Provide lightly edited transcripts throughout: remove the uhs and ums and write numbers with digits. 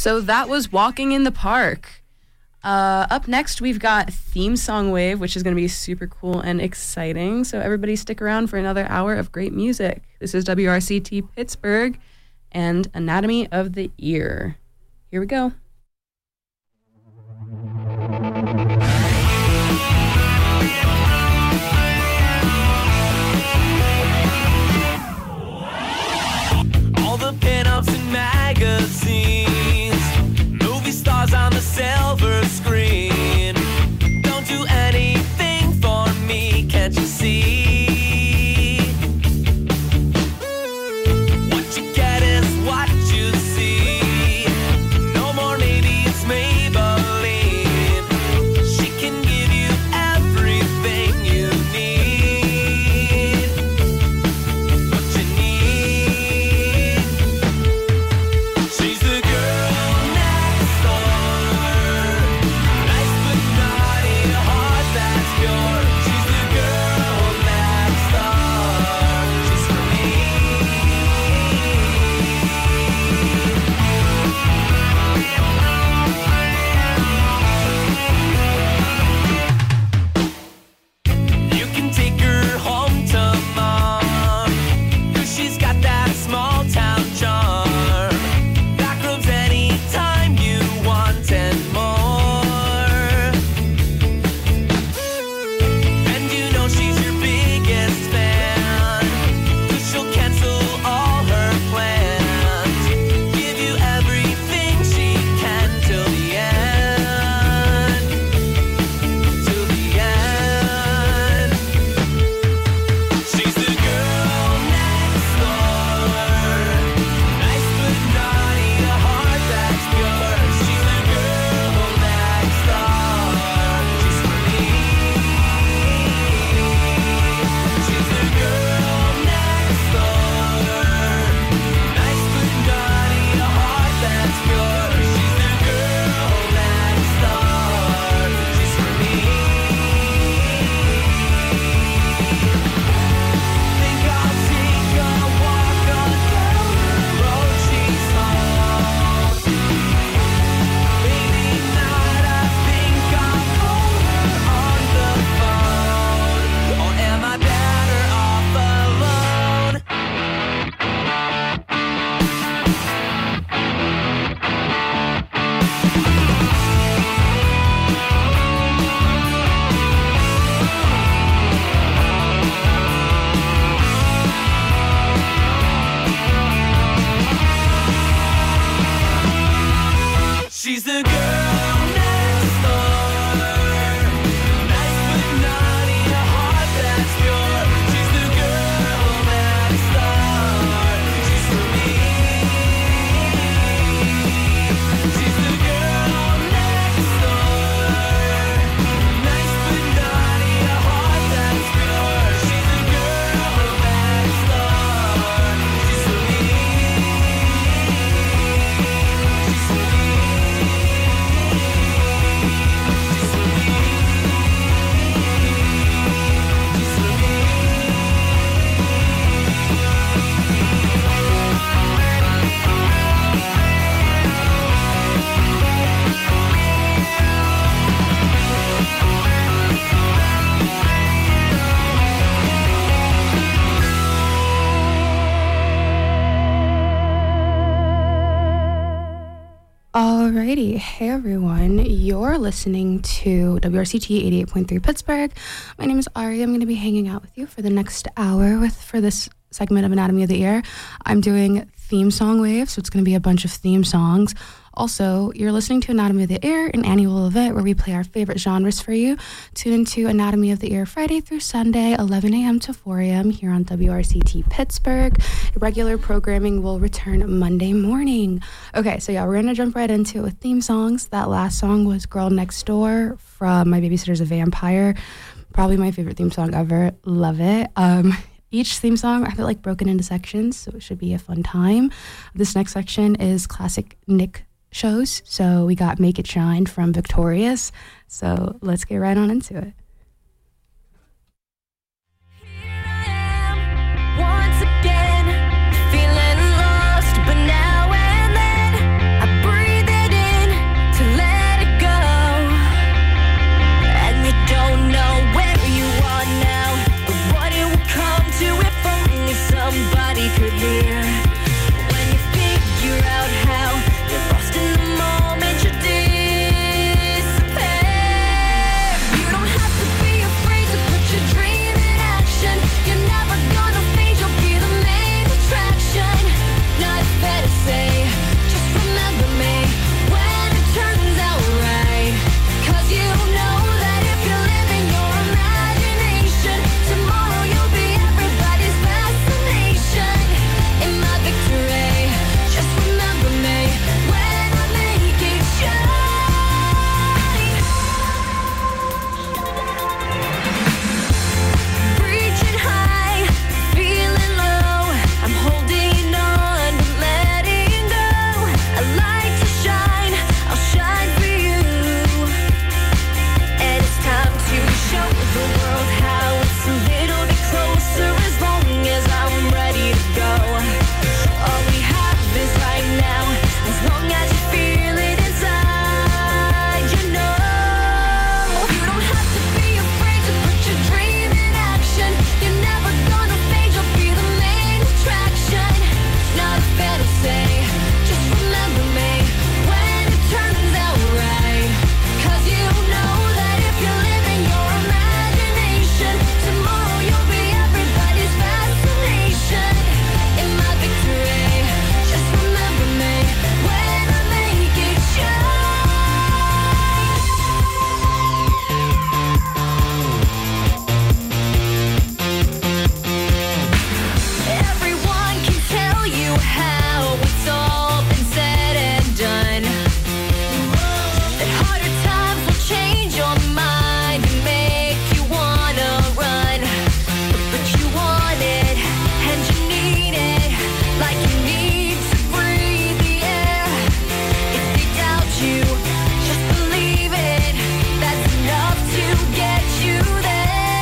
So that was Walking in the Park. Up next, we've got Theme Song Wave, which is going to be super cool and exciting. So everybody stick around for another hour of great music. This is WRCT Pittsburgh and Anatomy of the Ear. Here we go. All the pinups and magazines, movie stars on the silver screen. Don't do anything for me, can't you see? What you get is what you see. No more maybe, it's Maybelline. She can give you everything you need. What you need. She's the girl next door. Nice but naughty, a heart that's pure. She's the girl next door. She's for me. You can take her home to mom, 'cause she's got that small town charm. Back rooms anytime you want and more. And you know she's your biggest fan, 'cause she'll cancel all her plans. Give you everything she can till the end. Till the end. She's the girl next door. Nice but naughty, a heart that's pure. She's the girl next door. She's for me. She's the girl next door. Nice but naughty, a heart that's pure. She's the girl next door. She's for me. Think I'll take a walk on down the road she's on. Maybe not, I think I'll call her on the phone. Or am I better off alone? She's the girl next door. Nice but naughty, a heart that's pure. She's the girl next door. She's for me. She's the girl next door. Nice but naughty, a heart that's pure. She's the girl next door. She's for me. She's for me. Alrighty, hey everyone, you're listening to WRCT 88.3 Pittsburgh. My name is Ari. I'm going to be hanging out with you for the next hour for this segment of Anatomy of the Ear. I'm doing Theme Song Wave, so it's going to be a bunch of theme songs. Also, you're listening to Anatomy of the Ear, an annual event where we play our favorite genres for you. Tune into Anatomy of the Ear Friday through Sunday, 11 a.m. to 4 a.m. here on WRCT Pittsburgh. Regular programming will return Monday morning. Okay, so yeah, we're going to jump right into it with theme songs. That last song was Girl Next Door from My Babysitter's a Vampire. Probably my favorite theme song ever. Love it. Each theme song, I have it like broken into sections, so it should be a fun time. This next section is classic Nick shows. So we got Make It Shine from Victorious. So let's get right on into it. Once again, feeling lost, but now and then I breathe in how it's all been said and done. That harder times will change your mind and make you wanna run. But you want it and you need it, like you need to breathe the air. If they doubt you, just believe it. That's enough to get you there.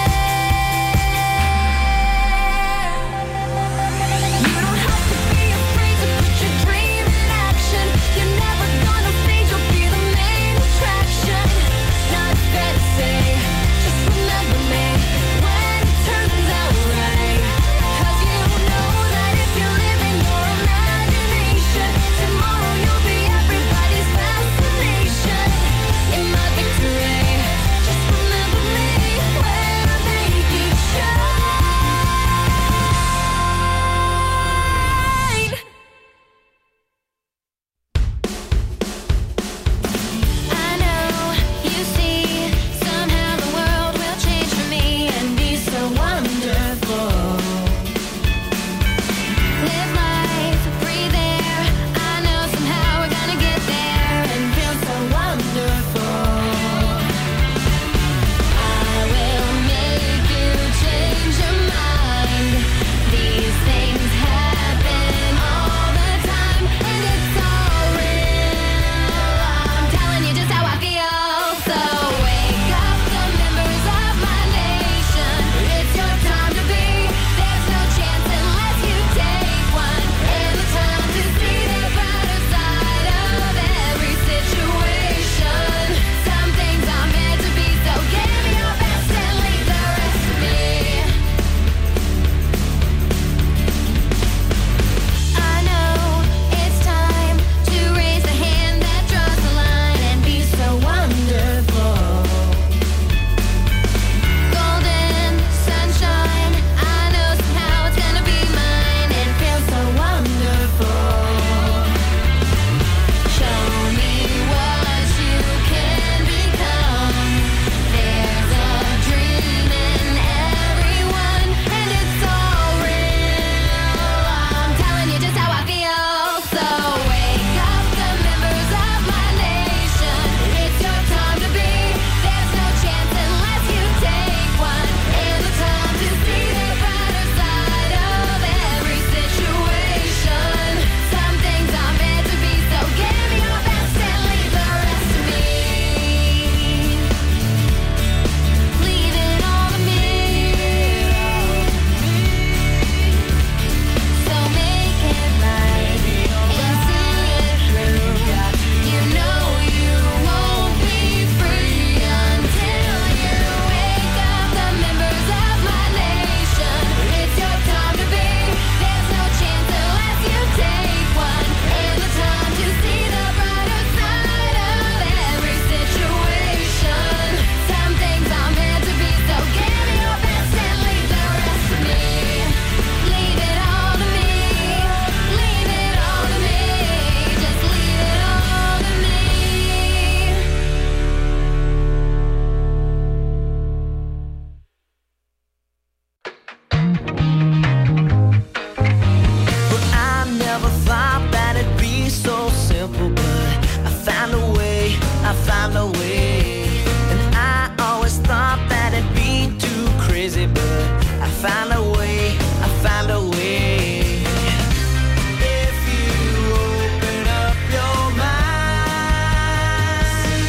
You don't have to be afraid to put your dream in action. You're never gonna fade, you'll be the main attraction. Not fair to say, just remember me when it turns out right. 'Cause you know that if you live in your imagination, tomorrow you'll be everybody's fascination. In my victory, just remember me when I make it shine. I know you see, somehow the world will change for me and be so wonderful. Live life, breathe air. I know somehow we're gonna get there and feel so wonderful. I will make you change your mind. These things happen all the time and it's all real. I'm telling you just how I feel. So wake up, the members of my nation. It's your time to be. There's no chance unless you take one. And the time to see the brighter side of every situation. Some things are meant to be, so give your best and leave the rest to me. I know it's time to raise the hand that draws the line and be so wonderful. Golden sunshine, I know somehow it's gonna be mine and feel so wonderful. Show me what you can become. There's a dream in everyone and it's all real. I'm telling you just how I feel. So wake up, the members of my nation. It's your time to be. There's no chance unless you take one. And the time to see the brighter side of every situation. Some things are meant to be, so give your best and leave the rest to me. Leave it all to me. So make it right and see it through. You know you won't be free until you wake up, the members of my nation. It's your time to be. There's no chance unless you take one. And the time to see the brighter side of every situation. Some things are meant to be, so give your best and leave the rest to me. Leave it all to me. Leave it all to me. Just leave it all to me. But I never thought that it'd be so simple, but I found a way, I found a way. And I always thought that it'd be too crazy, but I found a way, I found a way. If you open up your mind,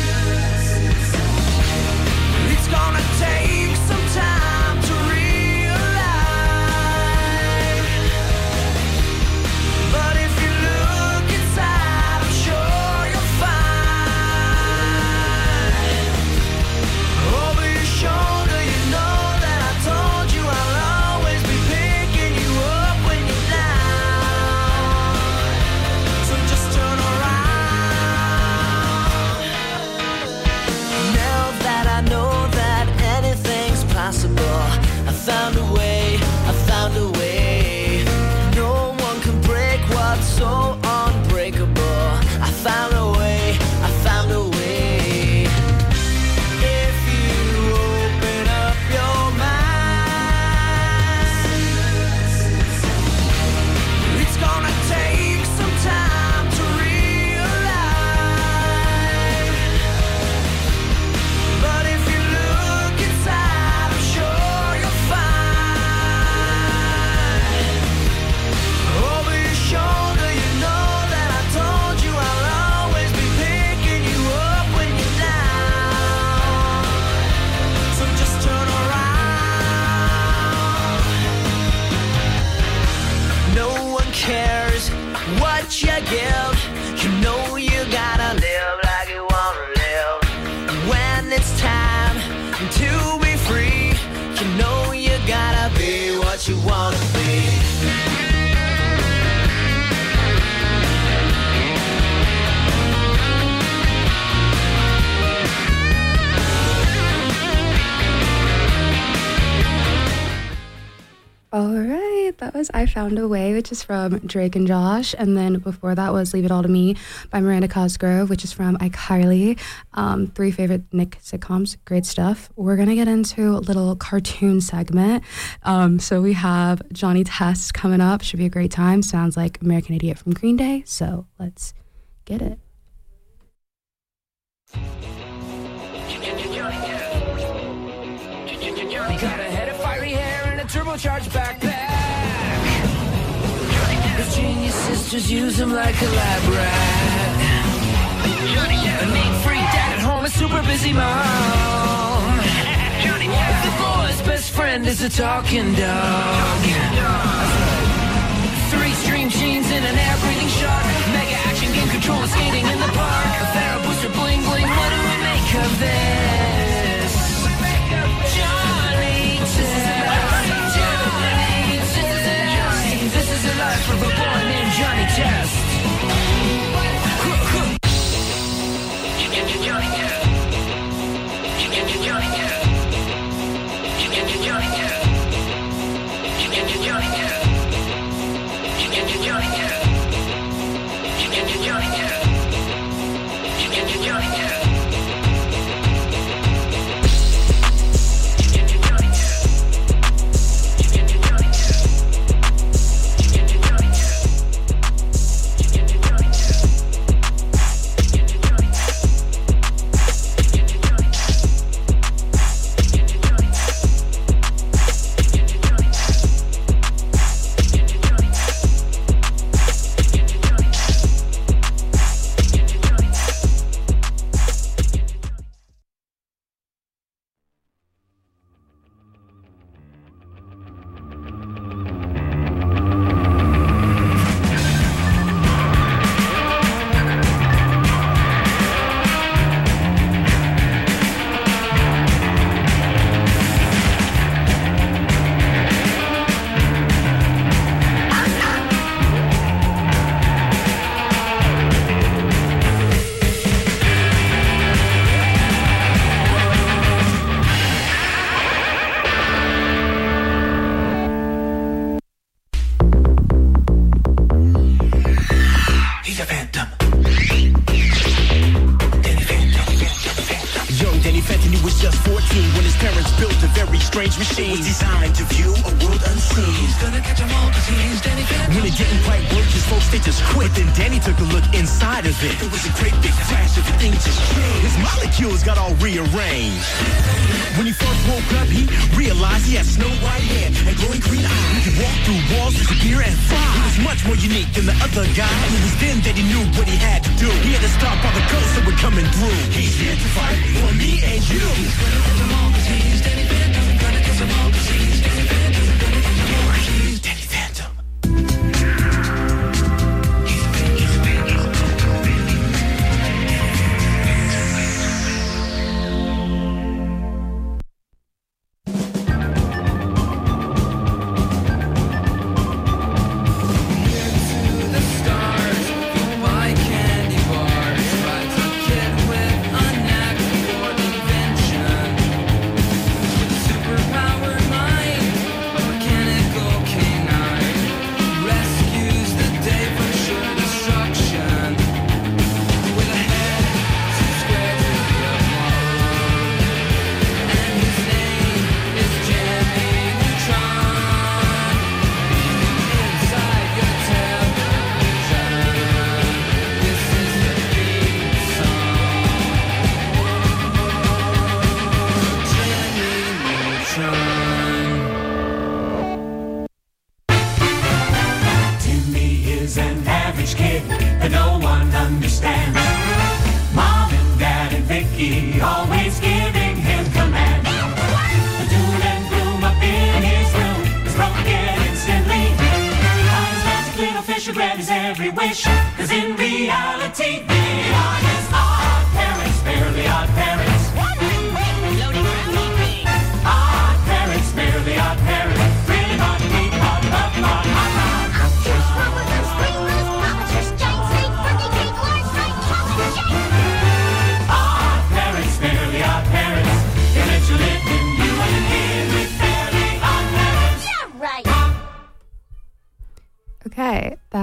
it's gonna take some time to realize. But if you look inside, I'm sure you'll find. Over your shoulder, you know that I told you I'll always be picking you up when you're down. So just turn around. Now that I know that anything's possible, I found a way, I found a way. No one can break what's so unbreakable. I found a way, I found a way. If you open up your mind, it's gonna take Found a Way, which is from Drake and Josh. And then before that was Leave It All to Me by Miranda Cosgrove, which is from iCarly. 3 favorite Nick sitcoms. Great stuff. We're going to get into a little cartoon segment. So we have Johnny Test coming up. Should be a great time. Sounds like American Idiot from Green Day. So let's get it. Got a head of fiery hair and a turbocharged backpack. His genius sisters use him like a lab rat. A neat freak dad at home, a super busy mom. The boy's best friend is a talking dog. 3 stream jeans and an air-breathing shark. Mega action game controller skating in the park. A Pharaoh booster bling bling, what do we make of this? Johnny Test. Johnny Test. This is the life of a boy named Johnny Test. Johnny Test. Johnny Test. Johnny Test. Johnny Test. Johnny Test. Johnny Test. Johnny Test.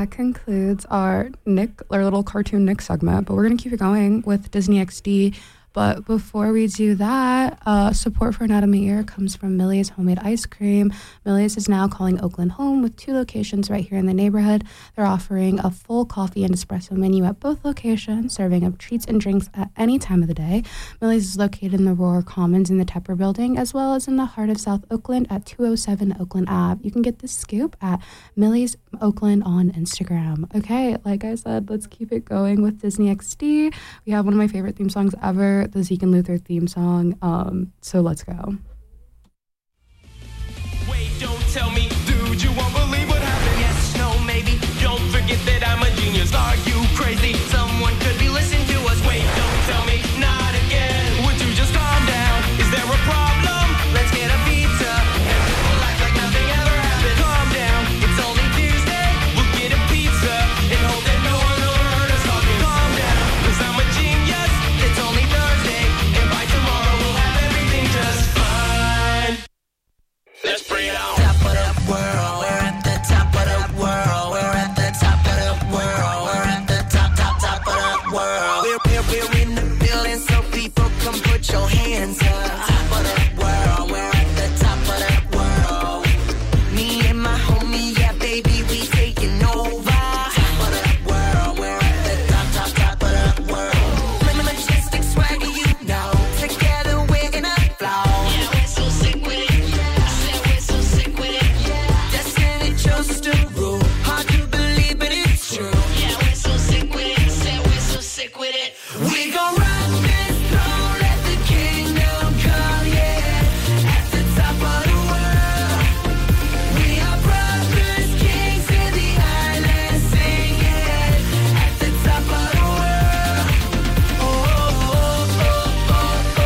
that concludes our little cartoon Nick segment, but we're going to keep it going with Disney XD. But before we do that, support for Anatomy Ear comes from Millie's Homemade Ice Cream. Millie's is now calling Oakland home with 2 locations right here in the neighborhood. They're offering a full coffee and espresso menu at both locations, serving up treats and drinks at any time of the day. Millie's is located in the Roar Commons in the Tepper Building, as well as in the heart of South Oakland at 207 Oakland Ave. You can get the scoop at Millie's Oakland on Instagram. Okay, like I said, let's keep it going with Disney XD. We have one of my favorite theme songs ever, the Zeke and Luther theme song. So let's go. Wait, don't tell me, dude, you won't believe what happened. Yes, no, maybe. Don't forget that I'm a genius. Are you crazy? Someone could be listening to us. Wait, don't tell me, not again. Would you just calm down? Is there a problem? Let's get a pizza. And people act like nothing ever happened. Calm down, it's only Tuesday. We'll get a pizza and hope that no one will heard us talking. Calm down, cause I'm a genius. It's only Thursday, and by tomorrow we'll have everything just fine. Let's bring it on. Top of the world, we're at the top of the world. We're at the top of the world. We're at the top of the world. We're in the building, so people come put your hands up. Top of the world, we're at the top of the world. Me and my homie, yeah, baby, we taking over. Top of the world, we're at the top of the world. Majestic swagger, you know. Together we're gonna flow. Yeah, we're so sick with it. Said we're so sick with it. Destiny chose to rule. Hard to believe, but it's true. Yeah, we're so sick with it. Said we're so sick with it. We gon' rock this throne, let the kingdom come, yeah. At the top of the world. We are brothers, kings in the island, singing. At the top of the world. Oh, oh, oh, oh, oh,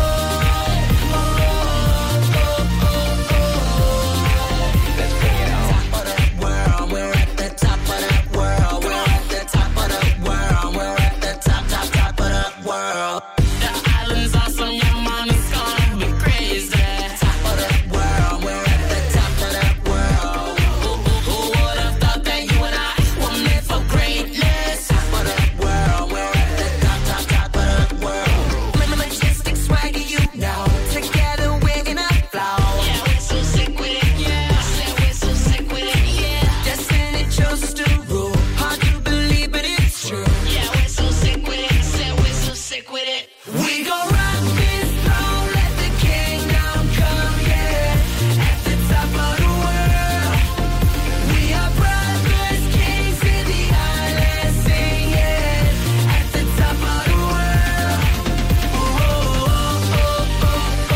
Let's bring it on. Top of the world, we're at the top of the world. We're at the top of the world. We're at the top of the world. The island's awesome, your money's gonna be crazy. Top of the world, we're at the top of the world. Who would have thought that you and I were meant for greatness? Top of the world, we're at the top of the world. Majestic swagger, you know. Together we're gonna flow. Yeah, we're so sick with it. Yeah, said we're so sick with it. Yeah, destiny chose to rule. Hard to believe, but it's true. Yeah, we're so sick with it. Said we're so sick with it. We gon' rock this throne, let the kingdom come, yeah. At the top of the world. We are brothers, kings in the island, singing. At the top of the world. Oh, oh, oh, oh,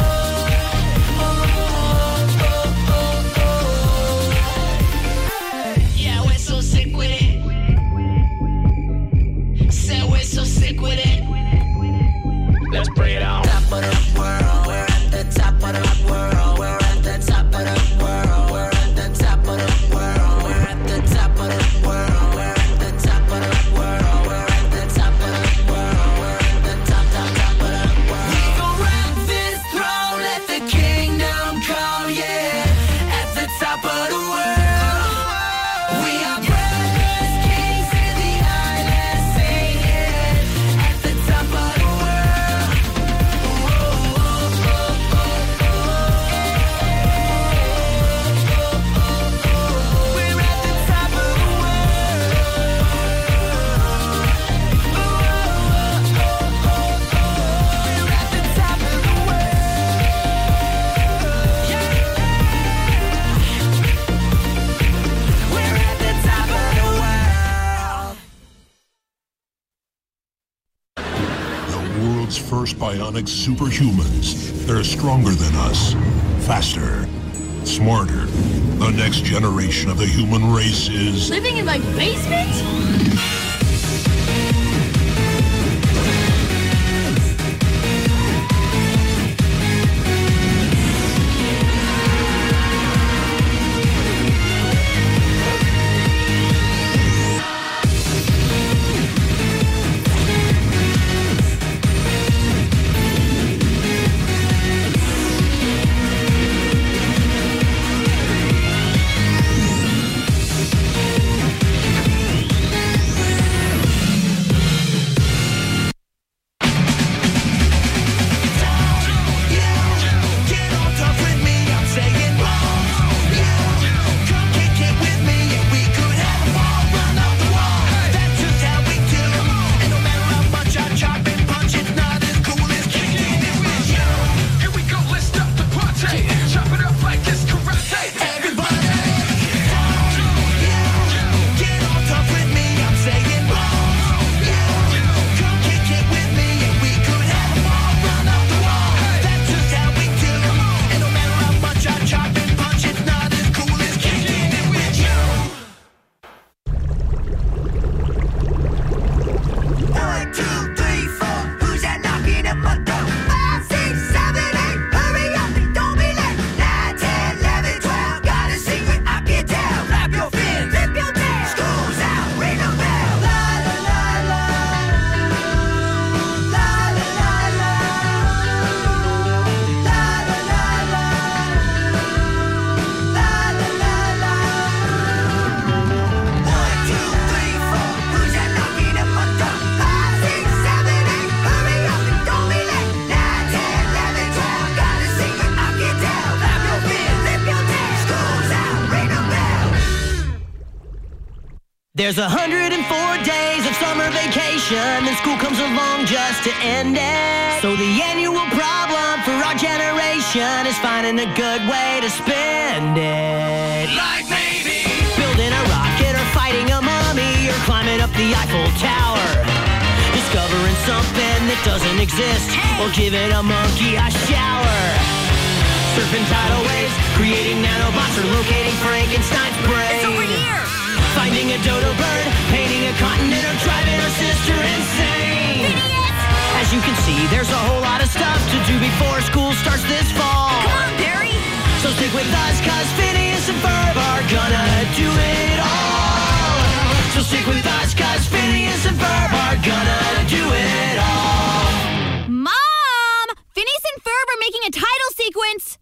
yeah, we're so sick with it. Said we're so sick with it. Let's bring it on. Top of the world, we're at the top of the world. We're at the top of the world. We're at the top of the world. We're at the top of the world. We're at the top of the world. We're at the top of the world. We're at the top of the world. We gon' rock this throne, let the kingdom come, yeah. At the top of the world. We are brothers, kings in the island, singing. At the top of the world. Oh, oh, oh, oh, oh. We're at the top of the world. Oh, oh, oh, oh. We're at the top of the world. Yeah. We're at the top of the world. The world's first bionic superhumans. They're stronger than us, faster, smarter. The next generation of the human race is Living in my basement? There's 104 days of summer vacation, and school comes along just to end it. So the annual problem for our generation is finding a good way to spend it. Like maybe Building a rocket or fighting a mummy or climbing up the Eiffel Tower. Discovering something that doesn't exist or giving a monkey a shower. Surfing tidal waves, creating nanobots or locating Frankenstein's brain. It's over here! Finding a dodo bird, painting a continent, or driving our sister insane. As you can see, there's a whole lot of stuff to do before school starts this fall. Come on, Barry! So stick with us, cause Phineas and Ferb are gonna do it all. So stick with us, cause Phineas and Ferb are gonna do it all. Mom! Phineas and Ferb are making a title sequence!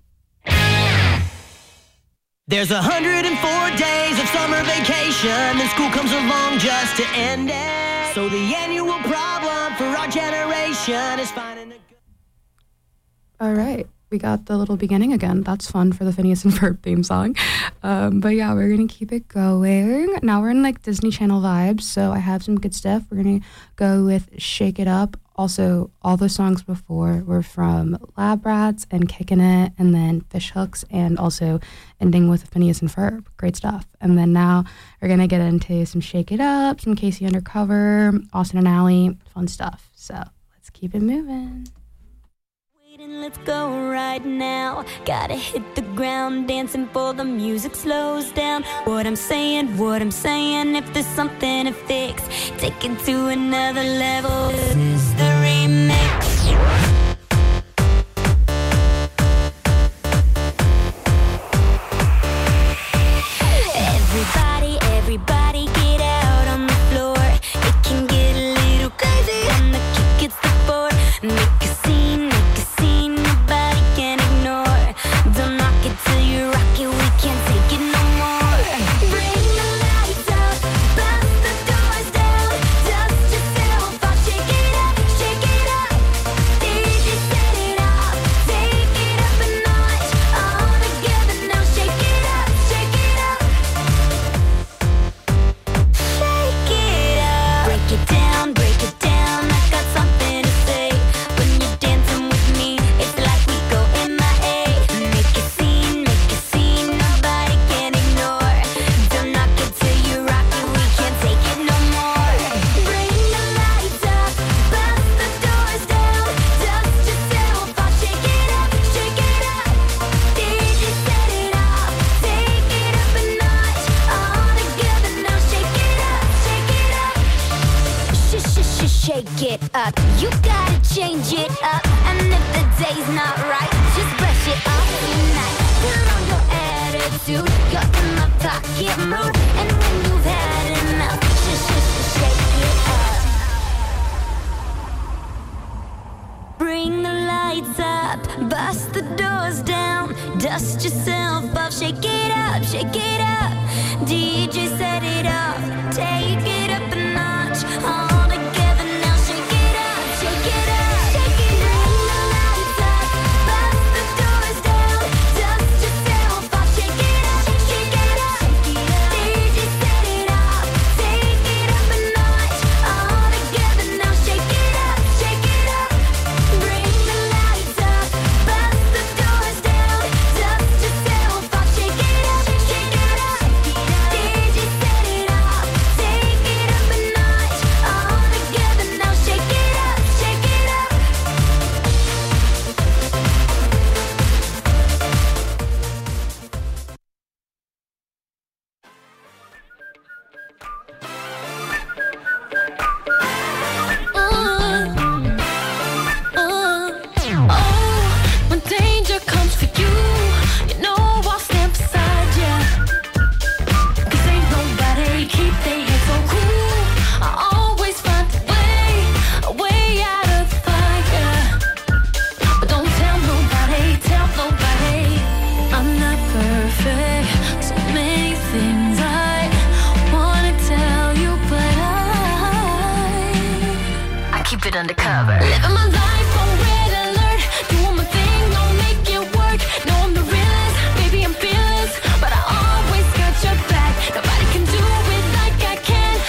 There's 104 days of summer vacation, and school comes along just to end it. So the annual problem for our generation is finding a good... All right, we got the little beginning again. That's fun for the Phineas and Ferb theme song. But yeah, we're gonna keep it going. Now we're in like Disney Channel vibes, so I have some good stuff. We're gonna go with Shake It Up. Also, all the songs before were from Lab Rats and Kickin' It, and then Fish Hooks, and also ending with Phineas and Ferb. Great stuff. And then now we're gonna get into some Shake It Up, some Casey Undercover, Austin and Ally, fun stuff. So let's keep it moving. Let's go right now. Gotta hit the ground dancing before the music slows down. What I'm saying, if there's something to fix, take it to another level. This is the remix. Everybody get out on the floor. It can get a little crazy when the kick hits the floor. Make a scene, nobody can ignore. Don't knock it till you rock it, we can't take it no more. Bring the lights out, bust the doors down, dust yourself off, shake it up, shake it up. DJ set it off, take it up a notch. All together now, shake it up, shake it up. Shake it up. Break it down, I got something to say. When you're dancing with me, it's like we go MIA. Make a scene, nobody can ignore. Don't knock it till you rock it, we can't take it no more. Bring the lights up, bust the doors down, dust yourself off, shake it up, shake it up. DJ set it off, take it up a notch. All together now, shake it up, shake it up. Shake it up. You gotta change it up. And if the day's not right, just brush it off tonight. Put on your attitude, you're in my pocket mood. And when you've had enough, shake it up. Bring the lights up, bust the doors down, dust yourself off, shake it up, shake it up. DJ set it off, take it up a notch. All together now, shake it up, shake it up, shake it up. Bring the lights up, bust the doors down, dust yourself off, shake it up, shake it up. DJ set it off, take it up a notch. All together now, shake it up, shake it up. Bring the lights up, bust the doors down, dust yourself off, shake it up, shake it up. DJ set it off, take it up a notch. All together now, shake it up, shake it up. When danger comes for you, you know I'll stand beside ya. 'Cause ain't nobody keep their head so cool. I always find a way out of the fire. But don't tell nobody, I'm not perfect. So many things I wanna tell you, but I keep it undercover. Living my life on red alert, doing my thing, don't make it work. No, I'm the realest, baby, I'm fearless, but I always got your back. Nobody can do it like I can.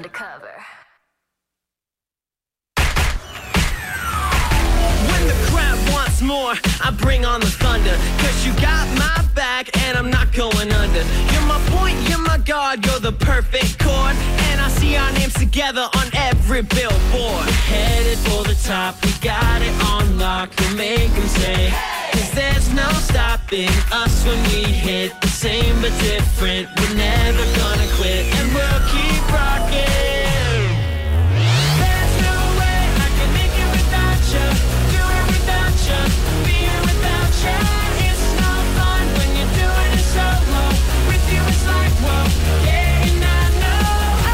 undercover. When the crowd wants more, I bring on the thunder. Cause you got my back and I'm not going under. You're my point, you're my guard, you're the perfect chord. And I see our names together on every billboard. We're headed for the top, we got it on lock. We'll make them say, cause there's no stopping us when we hit. The same but different, we're never gonna quit. And we'll keep rocking. There's no way I can make it without you. Do it without you, be here without you. It's no fun when you're doing it solo. With you it's like, whoa, yeah, and I know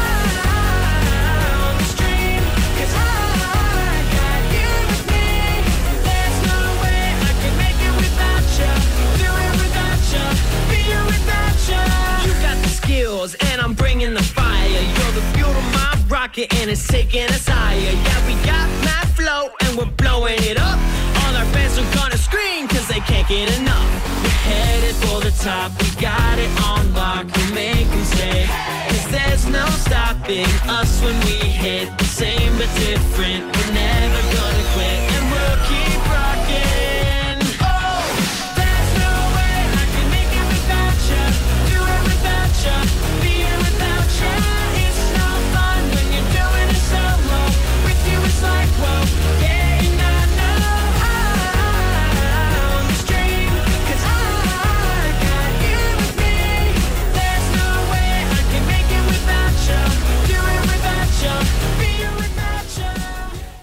I'm the stream. Cause I got you with me. There's no way I can make it without you. Do it without you, be here without you. You got the skills and I'm bringing the fire. You're the fuel to my rocket and it's taking us higher. Yeah, we got that flow and we're blowing it up. All our fans are gonna scream cause they can't get enough. We're headed for the top, we got it on lock. We make them say, cause there's no stopping us when we hit. The same but different, we're never gonna quit. And we'll keep rocking. Oh, there's no way I can make it without you. Do it without you, be here without you. It's no fun when you're doing it solo. With you it's like, whoa, yeah, and I know I'm the stream. Cause I got you with me. There's no way I can make it without you. Do it without you, be here without you.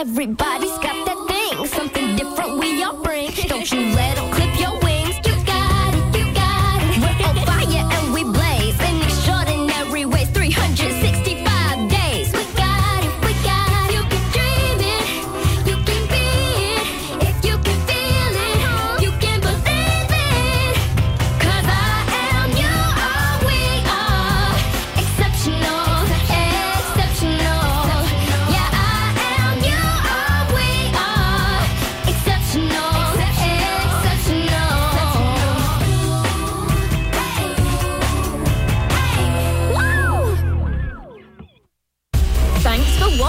Everybody's got that thing, something different we all bring. Don't you let them clip your wings. You got it, you got it. We're on fire and we blaze in extraordinary ways. 365 days. We got it, we got it. You can dream it, you can be it. If you can feel it, you can believe it. 'Cause I am, you are, we are exceptional, exceptional. Yeah, I am, you are, we are exceptional, exceptional. Woo! Thanks for watching.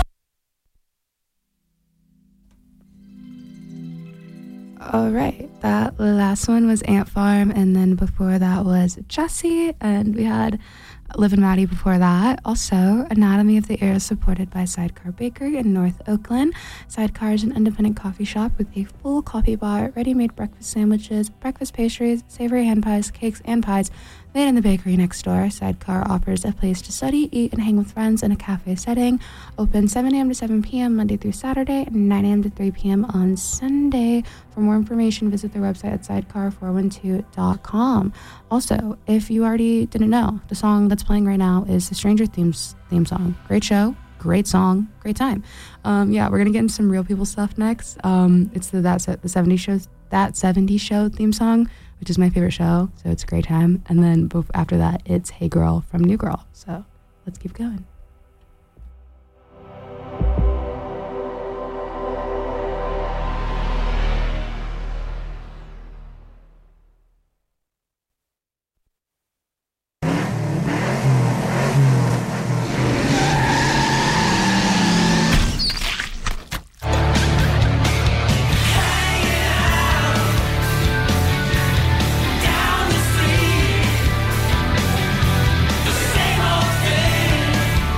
All right, that last one was Ant Farm, and then before that was Jessie, and we had Liv and Maddie before that. Also, Anatomy of the Air is supported by Sidecar Bakery in North Oakland. Sidecar is an independent coffee shop with a full coffee bar, ready-made breakfast sandwiches, breakfast pastries, savory hand pies, cakes, and pies made in the bakery next door. Sidecar offers a place to study, eat, and hang with friends in a cafe setting. Open 7 a.m. to 7 p.m. Monday through Saturday, and 9 a.m. to 3 p.m. on Sunday. For more information, visit their website at sidecar412.com. Also, if you already didn't know, the song that's playing right now is the Stranger Things theme song. Great show, great song, great time. Yeah, we're gonna get into some real people stuff next. It's the 70s show theme song, which is my favorite show, so it's a great time. And then after that, it's Hey Girl from New Girl. So let's keep going. Down the street, the same old thing.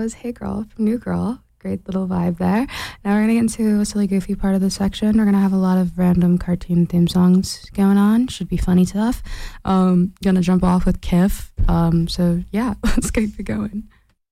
was Hey Girl from New Girl. Great little vibe there. Now we're going to get into a silly, goofy part of the section. We're going to have a lot of random cartoon theme songs going on. Should be funny stuff. Going to jump off with Kif. So yeah, let's keep it going.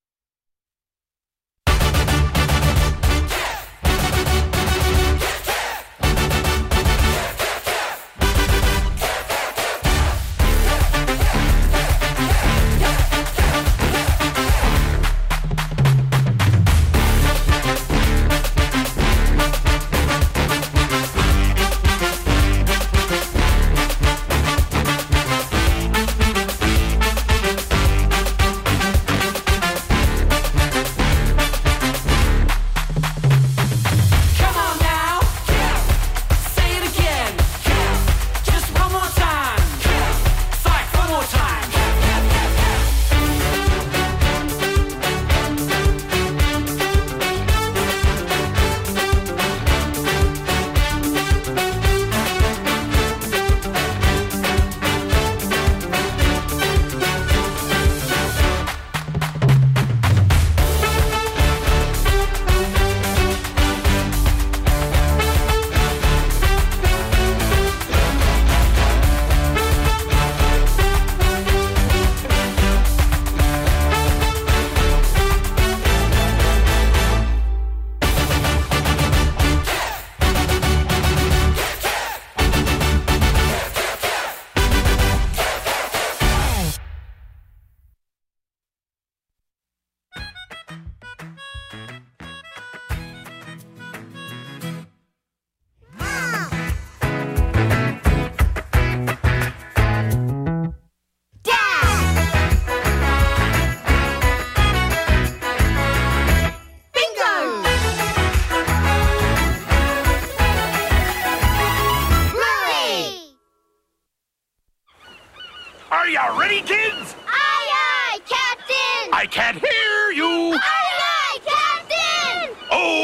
Are you ready, kids? Aye, aye, Captain! I can't hear you! Aye, aye, Captain!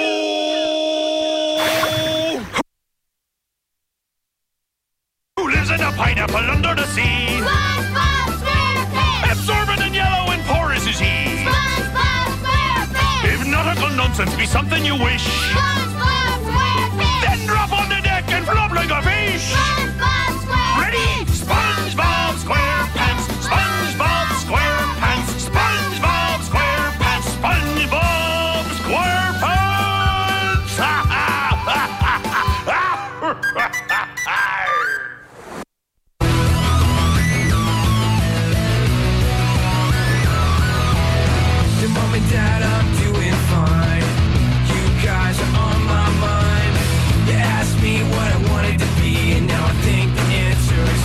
Oh! Who lives in a pineapple under the sea? SpongeBob SquarePants! Absorbent and yellow and porous is he. SpongeBob SquarePants! If nautical nonsense be something you wish, SpongeBob SquarePants! then drop on the deck and flop like a fish! SpongeBob SquarePants! Ready? SpongeBob SquarePants! SpongeBob SquarePants! SpongeBob SquarePants! SpongeBob SquarePants! Ha ha ha ha ha! Your mom and dad, I'm doing fine. You guys are on my mind. You asked me what I wanted to be, and now I think the answer is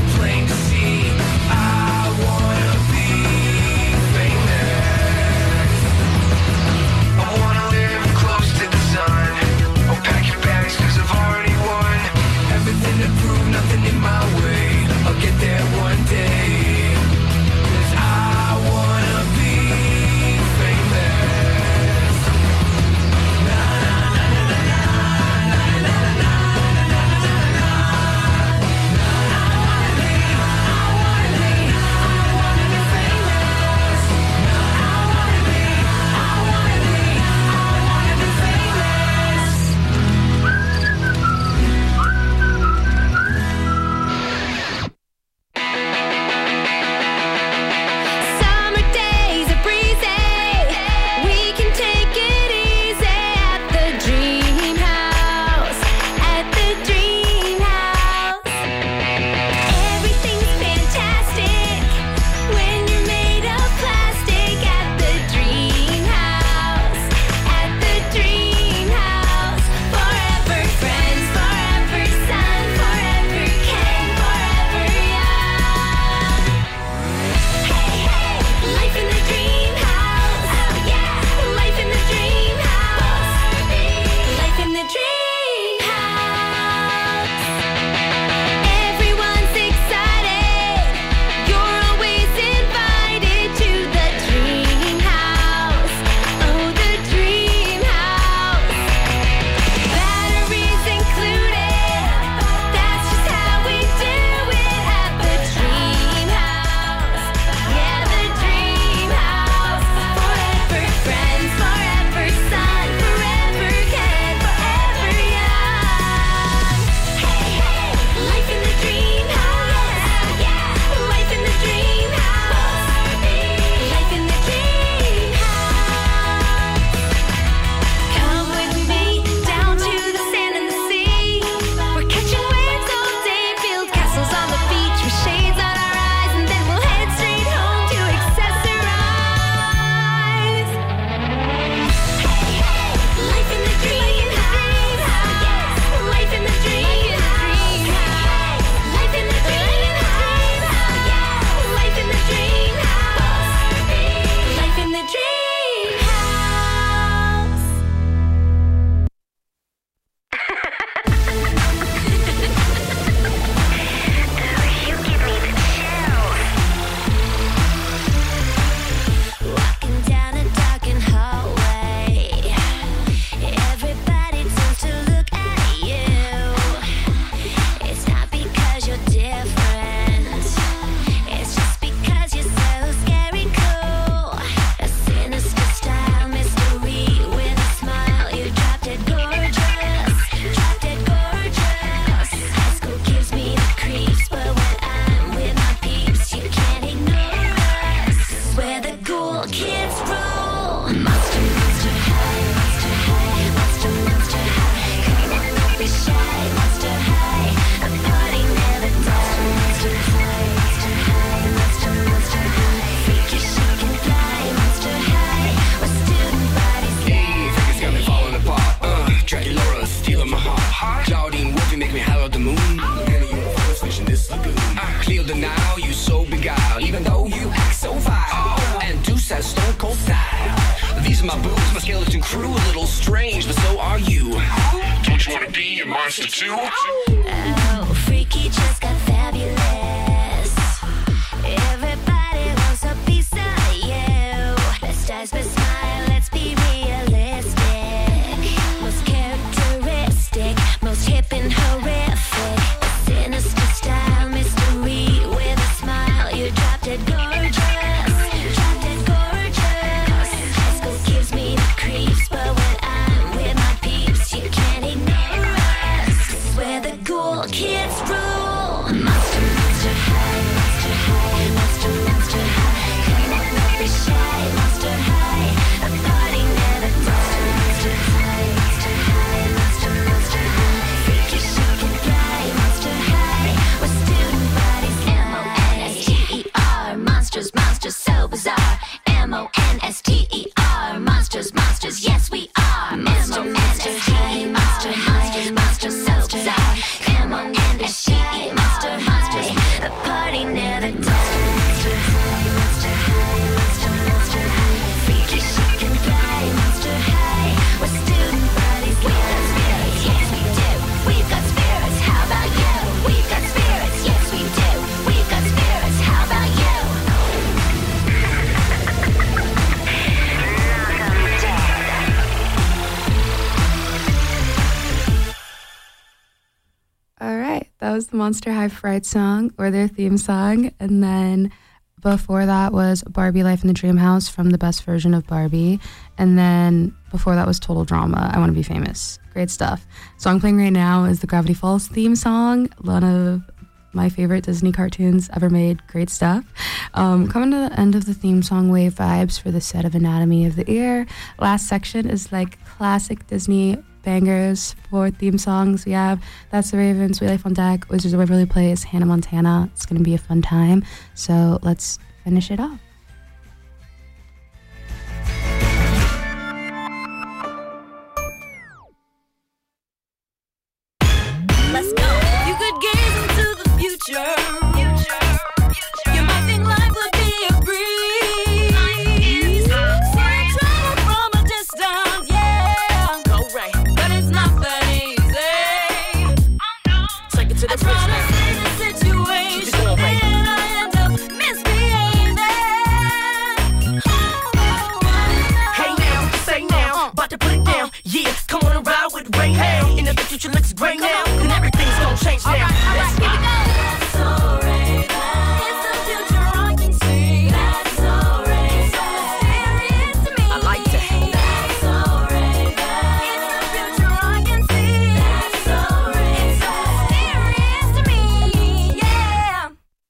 to my boobs, my skeleton crew a little strange, but so are you. Don't you want to be a monster too? Oh, freaky just got fabulous. Everybody wants a piece of you. Let's dance but smile, let's be realistic. Most characteristic, most hip and horrific. Sinister style, mystery with a smile. You dropped it gorgeous. Drop dead gorgeous. High school gives me the creeps, but when I'm with my peeps, you can't ignore us. 'Cause we're the cool kids rule. Monster, monster high, monster high, monster, monster high. Come on, don't be shy, monster high. A party never monster, monster high, monster high, monster, monster high. Freaky, chic and fly, monster high. We're student bodies, M-O-N-S-T-E-R. Monsters, monsters, so bizarre. M-O-N-S-T-E-R. Monsters, monsters, yes we are. Monster, monster high, monster high, monster, so bizarre. M-O-N-S-T-E, monster high. The party never dies. Monster high, monster high, monster, monster high. Freaky, chic and fly, monster high. We're student bodies, we got spirits, yes we do. We've got spirits, how about you? We've got spirits, yes we do. We've got spirits, how about you? All right, that was the Monster High Fright song, or their theme song. And then before that was Barbie Life in the Dream House from the best version of Barbie. And then before that was Total Drama, I Want to Be Famous. Great stuff. Song playing right now is the Gravity Falls theme song, one of my favorite Disney cartoons ever made. Great stuff. Coming to the end of the theme song wave vibes for the set of Anatomy of the Ear. Last section is like classic Disney bangers for theme songs. We have That's the Ravens, We Life on Deck, Wizards of Waverly Place, Hannah Montana. It's going to be a fun time. So let's finish it off. Let's go. You could gaze into the future. You might think life would be a breeze. See trouble from a distance, yeah. Go right, But it's not that easy. take it to the I try to bridge save the situation, Keep it going, right. then I end up misbehaving. Hey now, say now, about to put it down. Yeah, come on and ride with Ray. Hey, and if the future looks great now, then everything's gonna change now. Let's Here we rock. go. That's so Raven. It's the future I can see. That's so Raven. So mysterious to me. I like that. That's so Raven. It's the future I can see. That's so Raven. It's so mysterious to me. Yeah.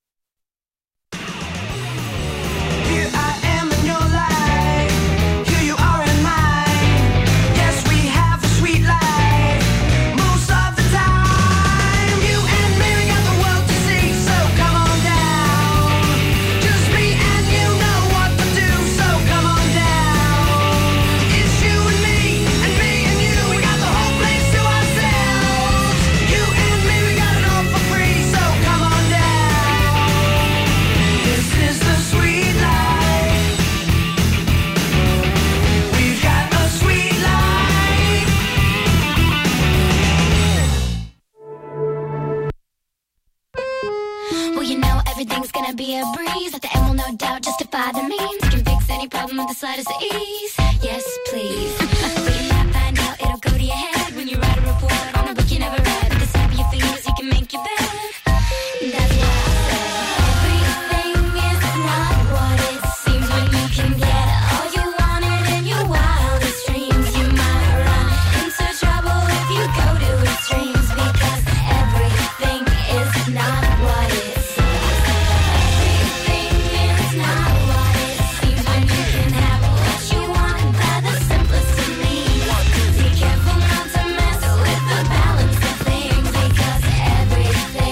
Here I am in your life. Here you are in mine. Yes, we have a sweet life. Most of the time, you and me, we got the world to see. So come on down. Just me and you know what to do. So come on down. It's you and me and you. We got the whole place to ourselves. You and me, we got it all for free. So come on down. This is the sweet life. We've got a sweet life. Well, you know everything's gonna be a breeze. At the end will no doubt justify the means. You can fix any problem with the slightest ease. Yes, please. But you might find out it'll go to your head when you write a report on a book you never read. With the snap of your fingers, you can make your bed. That's what I said. Everything is not what it seems when you can get all you wanted in your wildest dreams. You might run into trouble if you go to extremes, because everything is not what it seems. Everything is not what it seems when you can have what you want by the simplest of means. Be careful not to mess with the balance of things, because everything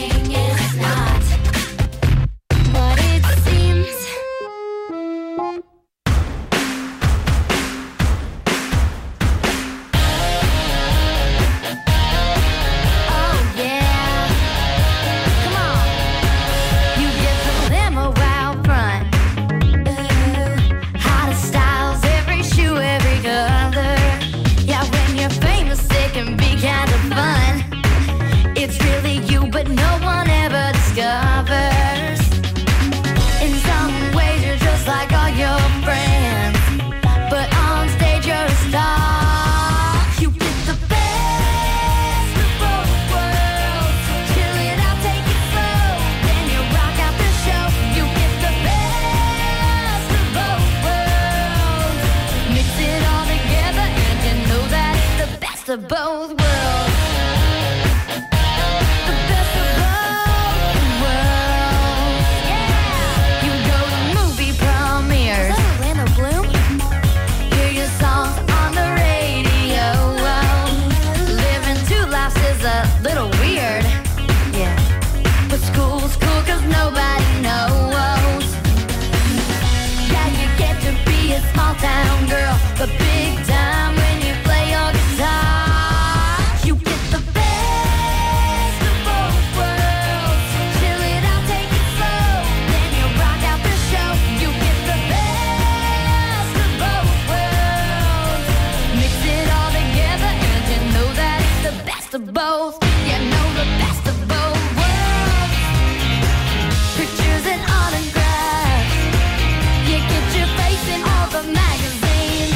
the big time when you play your guitar. You get the best of both worlds. Chill it out, take it slow, then you rock out the show. You get the best of both worlds. Mix it all together and you know that it's the best of both. You know the best of both worlds. Pictures and autographs. You get your face in all the magazines.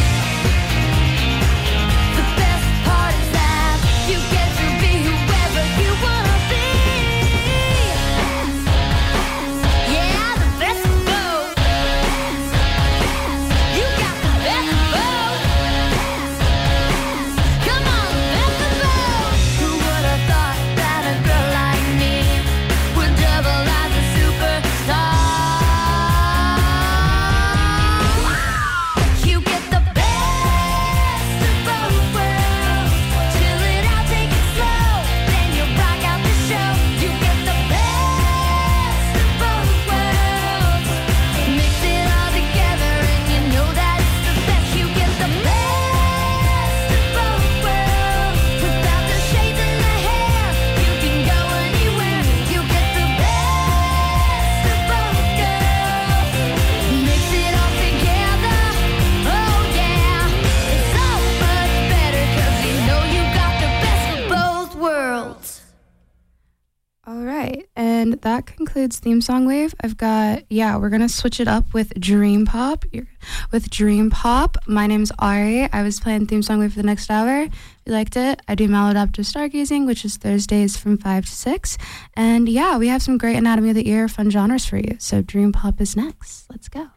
The best part is that you get to be whoever you wanna be. Yeah, the best of both. You got the best of both. Come on, the best of both. Who would have thought that a girl like me would double as a superstar? You get the best of both worlds. Chill it out, take it slow, then you rock out the show. You get the best of both worlds. Mix it all together and you know that it's the best. You get the best of both worlds. Without the shades in the hair, you can go anywhere. You get the best of both girls. Mix it all together, oh yeah. It's so much better 'cause you know you got the best of both worlds. All right, and that concludes Theme Song Wave. We're gonna switch it up with Dream Pop. My name's Ari. I was playing Theme Song Wave for the next hour. If you liked it, I do Maladaptive Stargazing, which is Thursdays from 5 to 6. And yeah, we have some great Anatomy of the Ear fun genres for you. So Dream Pop is next. Let's go.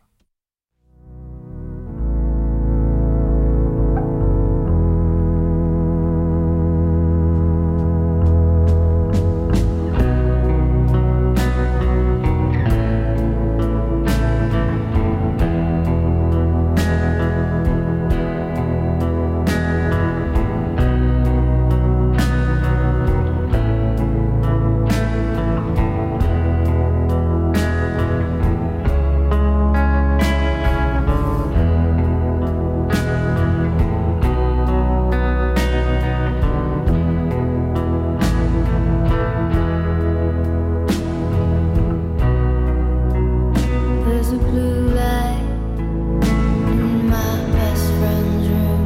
There's a blue light in my best friend's room.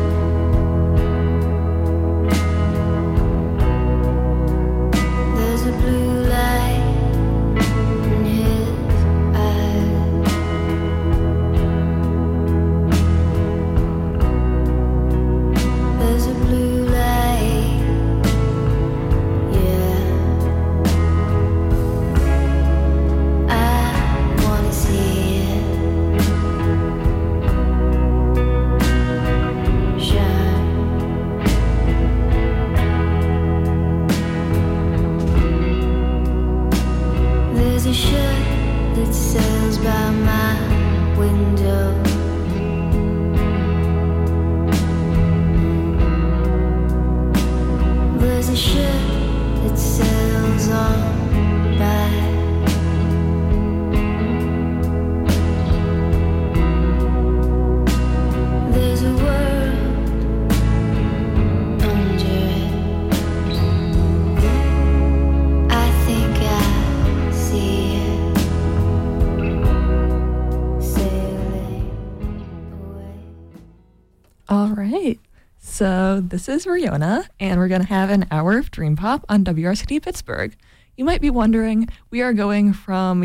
There's a blue light in his eyes. There's a blue light, yeah. I wanna see it shine. There's a ship that sails by my window. There's a ship that sails on by. There's a world under it. I think I see it sailing away. All right. So this is Riona, and we're going to have an hour of Dream Pop on WRCT Pittsburgh. You might be wondering, we are going from,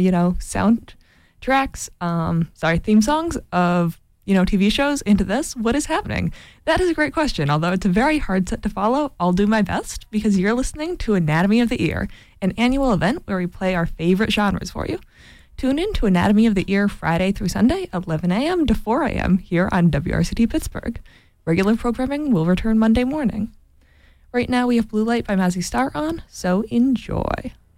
theme songs of, TV shows into this. What is happening? That is a great question. Although it's a very hard set to follow, I'll do my best because you're listening to Anatomy of the Ear, an annual event where we play our favorite genres for you. Tune in to Anatomy of the Ear Friday through Sunday, 11 a.m. to 4 a.m. here on WRCT Pittsburgh. Regular programming will return Monday morning. Right now we have Blue Light by Mazzy Star on, so enjoy.